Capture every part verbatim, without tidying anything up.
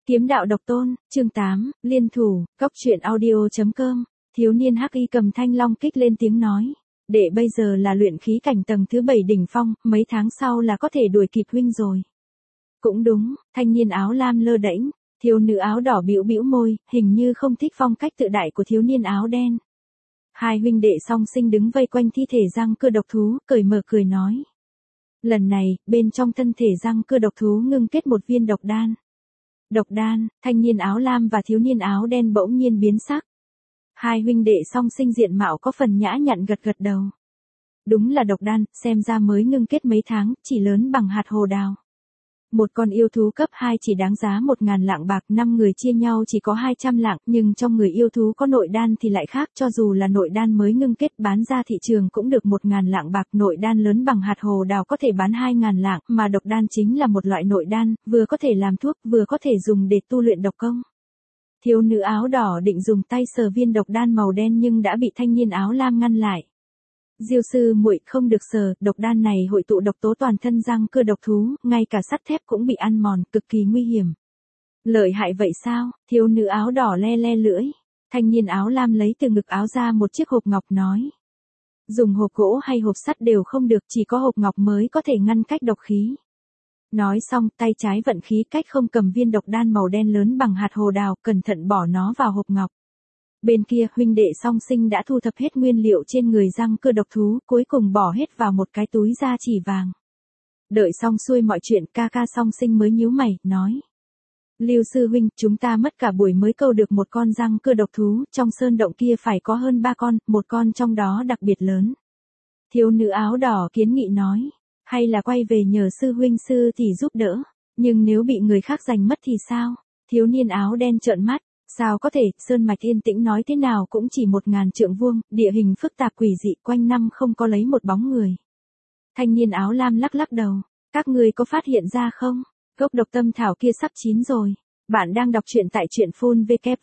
Kiếm đạo độc tôn, chương tám, liên thủ, cốc truyện audio.com, thiếu niên hắc y cầm thanh long kích lên tiếng nói. Đệ bây giờ là luyện khí cảnh tầng thứ bảy đỉnh phong, mấy tháng sau là có thể đuổi kịp huynh rồi. Cũng đúng, thanh niên áo lam lơ đễnh, thiếu nữ áo đỏ bĩu bĩu môi, hình như không thích phong cách tự đại của thiếu niên áo đen. Hai huynh đệ song sinh đứng vây quanh thi thể răng cưa độc thú, cởi mở cười nói. Lần này, bên trong thân thể răng cưa độc thú ngưng kết một viên độc đan. Độc đan, thanh niên áo lam và thiếu niên áo đen bỗng nhiên biến sắc. Hai huynh đệ song sinh diện mạo có phần nhã nhặn gật gật đầu. Đúng là độc đan, xem ra mới ngưng kết mấy tháng, chỉ lớn bằng hạt hồ đào. Một con yêu thú cấp hai chỉ đáng giá một ngàn lạng bạc, năm người chia nhau chỉ có hai trăm lạng, nhưng trong người yêu thú có nội đan thì lại khác, cho dù là nội đan mới ngưng kết bán ra thị trường cũng được một ngàn lạng bạc, nội đan lớn bằng hạt hồ đào có thể bán hai ngàn lạng, mà độc đan chính là một loại nội đan, vừa có thể làm thuốc, vừa có thể dùng để tu luyện độc công. Thiếu nữ áo đỏ định dùng tay sờ viên độc đan màu đen nhưng đã bị thanh niên áo lam ngăn lại. Diêu sư muội không được sờ, độc đan này hội tụ độc tố toàn thân răng cưa độc thú, ngay cả sắt thép cũng bị ăn mòn, cực kỳ nguy hiểm. Lợi hại vậy sao? Thiếu nữ áo đỏ le le lưỡi. Thanh niên áo lam lấy từ ngực áo ra một chiếc hộp ngọc nói. Dùng hộp gỗ hay hộp sắt đều không được, chỉ có hộp ngọc mới có thể ngăn cách độc khí. Nói xong, tay trái vận khí cách không cầm viên độc đan màu đen lớn bằng hạt hồ đào, cẩn thận bỏ nó vào hộp ngọc. Bên kia, huynh đệ song sinh đã thu thập hết nguyên liệu trên người răng cưa độc thú, cuối cùng bỏ hết vào một cái túi da chỉ vàng. Đợi xong xuôi mọi chuyện, ca ca song sinh mới nhíu mày, nói. Lưu sư huynh, chúng ta mất cả buổi mới câu được một con răng cưa độc thú, trong sơn động kia phải có hơn ba con, một con trong đó đặc biệt lớn. Thiếu nữ áo đỏ kiến nghị nói, hay là quay về nhờ sư huynh sư thì giúp đỡ, nhưng nếu bị người khác giành mất thì sao? Thiếu niên áo đen trợn mắt. Sao có thể, sơn mạch yên tĩnh nói thế nào cũng chỉ một ngàn trượng vuông, địa hình phức tạp quỷ dị, quanh năm không có lấy một bóng người. Thanh niên áo lam lắc lắc đầu, các người có phát hiện ra không? Gốc độc tâm thảo kia sắp chín rồi. Bạn đang đọc truyện tại truyện phun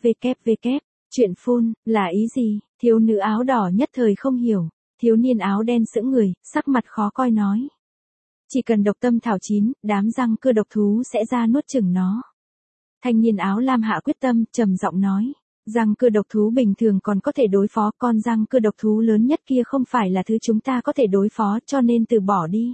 www. Truyện phun, là ý gì? Thiếu nữ áo đỏ nhất thời không hiểu. Thiếu niên áo đen sững người, sắc mặt khó coi nói. Chỉ cần độc tâm thảo chín, đám răng cưa độc thú sẽ ra nuốt chửng nó. Thanh niên áo lam hạ quyết tâm, trầm giọng nói, răng cưa độc thú bình thường còn có thể đối phó, con răng cưa độc thú lớn nhất kia không phải là thứ chúng ta có thể đối phó, cho nên từ bỏ đi.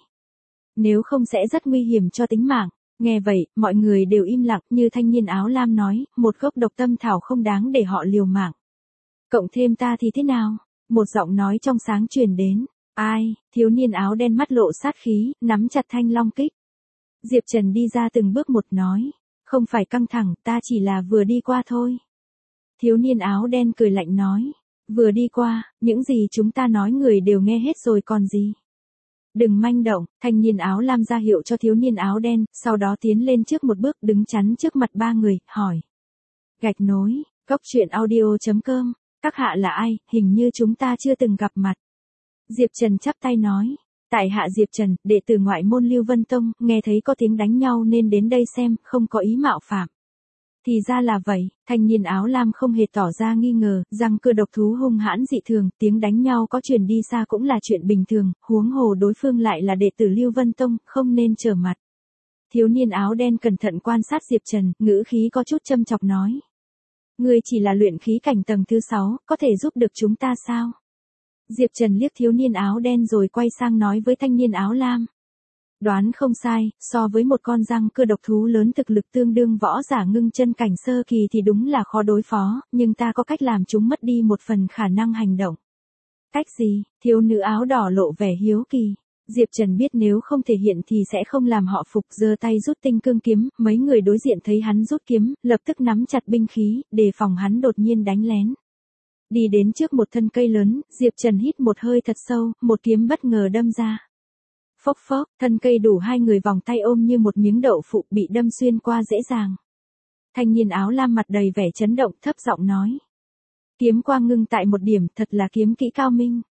Nếu không sẽ rất nguy hiểm cho tính mạng. Nghe vậy, mọi người đều im lặng, như thanh niên áo lam nói, một gốc độc tâm thảo không đáng để họ liều mạng. Cộng thêm ta thì thế nào? Một giọng nói trong sáng truyền đến. Ai? Thiếu niên áo đen mắt lộ sát khí, nắm chặt thanh long kích. Diệp Trần đi ra từng bước một nói. Không phải căng thẳng, ta chỉ là vừa đi qua thôi. Thiếu niên áo đen cười lạnh nói. Vừa đi qua, những gì chúng ta nói người đều nghe hết rồi còn gì. Đừng manh động, thanh niên áo lam ra hiệu cho thiếu niên áo đen, sau đó tiến lên trước một bước đứng chắn trước mặt ba người, hỏi. Gạch nối, cốc truyện audio.com, các hạ là ai, hình như chúng ta chưa từng gặp mặt. Diệp Trần chắp tay nói. Tại hạ Diệp Trần, đệ tử ngoại môn Lưu Vân Tông, nghe thấy có tiếng đánh nhau nên đến đây xem, không có ý mạo phạm. Thì ra là vậy, thanh niên áo lam không hề tỏ ra nghi ngờ, răng cưa độc thú hung hãn dị thường, tiếng đánh nhau có truyền đi xa cũng là chuyện bình thường, huống hồ đối phương lại là đệ tử Lưu Vân Tông, không nên trở mặt. Thiếu niên áo đen cẩn thận quan sát Diệp Trần, ngữ khí có chút châm chọc nói. Người chỉ là luyện khí cảnh tầng thứ sáu, có thể giúp được chúng ta sao? Diệp Trần liếc thiếu niên áo đen rồi quay sang nói với thanh niên áo lam. Đoán không sai, so với một con răng cưa độc thú lớn thực lực tương đương võ giả ngưng chân cảnh sơ kỳ thì đúng là khó đối phó, nhưng ta có cách làm chúng mất đi một phần khả năng hành động. Cách gì? Thiếu nữ áo đỏ lộ vẻ hiếu kỳ. Diệp Trần biết nếu không thể hiện thì sẽ không làm họ phục, giơ tay rút tinh cương kiếm, mấy người đối diện thấy hắn rút kiếm, lập tức nắm chặt binh khí, đề phòng hắn đột nhiên đánh lén. Đi đến trước một thân cây lớn, Diệp Trần hít một hơi thật sâu, một kiếm bất ngờ đâm ra. Phốc phốc, thân cây đủ hai người vòng tay ôm như một miếng đậu phụ bị đâm xuyên qua dễ dàng. Thanh niên áo lam mặt đầy vẻ chấn động, thấp giọng nói. Kiếm quang ngưng tại một điểm, thật là kiếm kỹ cao minh.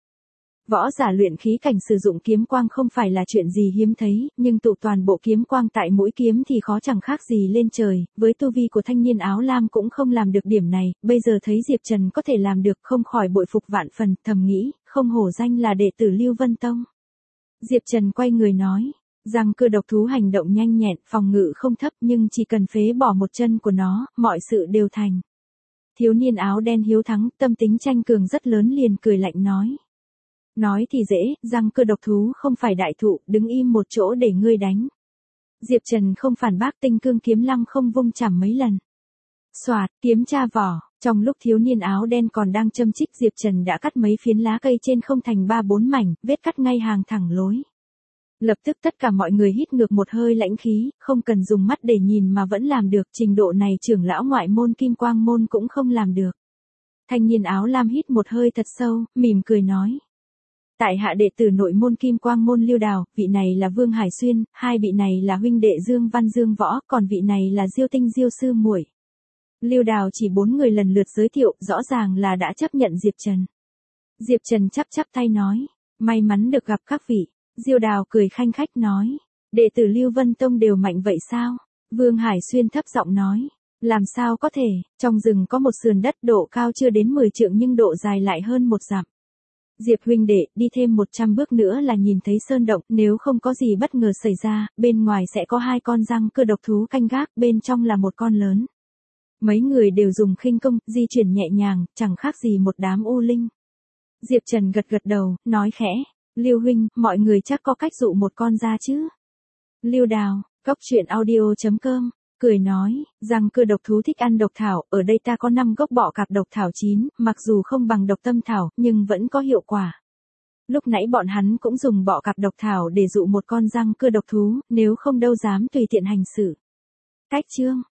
Võ giả luyện khí cảnh sử dụng kiếm quang không phải là chuyện gì hiếm thấy, nhưng tụ toàn bộ kiếm quang tại mũi kiếm thì khó chẳng khác gì lên trời, với tu vi của thanh niên áo lam cũng không làm được điểm này, bây giờ thấy Diệp Trần có thể làm được không khỏi bội phục vạn phần, thầm nghĩ, không hổ danh là đệ tử Lưu Vân Tông. Diệp Trần quay người nói, Răng cưa độc thú hành động nhanh nhẹn, phòng ngự không thấp nhưng chỉ cần phế bỏ một chân của nó, mọi sự đều thành. Thiếu niên áo đen hiếu thắng, tâm tính tranh cường rất lớn liền cười lạnh nói. Nói thì dễ, răng cưa độc thú không phải đại thụ, đứng im một chỗ để ngươi đánh. Diệp Trần không phản bác, tinh cương kiếm lăng không vung chảm mấy lần. Xoạt, kiếm tra vỏ, trong lúc thiếu niên áo đen còn đang châm chích, Diệp Trần đã cắt mấy phiến lá cây trên không thành ba bốn mảnh, vết cắt ngay hàng thẳng lối. Lập tức tất cả mọi người hít ngược một hơi lãnh khí, không cần dùng mắt để nhìn mà vẫn làm được, trình độ này trưởng lão ngoại môn Kim Quang môn cũng không làm được. Thanh niên áo lam hít một hơi thật sâu, mỉm cười nói. Tại hạ đệ tử nội môn Kim Quang môn Lưu Đào, vị này là Vương Hải Xuyên, hai vị này là huynh đệ Dương Văn Dương Võ, còn vị này là Diêu Tinh Diêu sư muội. Lưu Đào chỉ bốn người lần lượt giới thiệu, rõ ràng là đã chấp nhận Diệp Trần. Diệp Trần chắp chắp tay nói, may mắn được gặp các vị. Diêu Đào cười khanh khách nói, đệ tử Lưu Vân Tông đều mạnh vậy sao? Vương Hải Xuyên thấp giọng nói, làm sao có thể, trong rừng có một sườn đất độ cao chưa đến mười trượng nhưng độ dài lại hơn một dặm. Diệp huynh đệ, đi thêm một trăm bước nữa là nhìn thấy sơn động, nếu không có gì bất ngờ xảy ra, bên ngoài sẽ có hai con răng cưa độc thú canh gác, bên trong là một con lớn. Mấy người đều dùng khinh công, di chuyển nhẹ nhàng, chẳng khác gì một đám u linh. Diệp Trần gật gật đầu, nói khẽ, Lưu huynh, mọi người chắc có cách dụ một con ra chứ? Lưu Đào, Cốc Truyện Audio chấm com, cười nói, răng cưa độc thú thích ăn độc thảo, ở đây ta có năm gốc bọ cạp độc thảo chín, mặc dù không bằng độc tâm thảo, nhưng vẫn có hiệu quả. Lúc nãy bọn hắn cũng dùng bọ cạp độc thảo để dụ một con răng cưa độc thú, nếu không đâu dám tùy tiện hành xử. Cách chương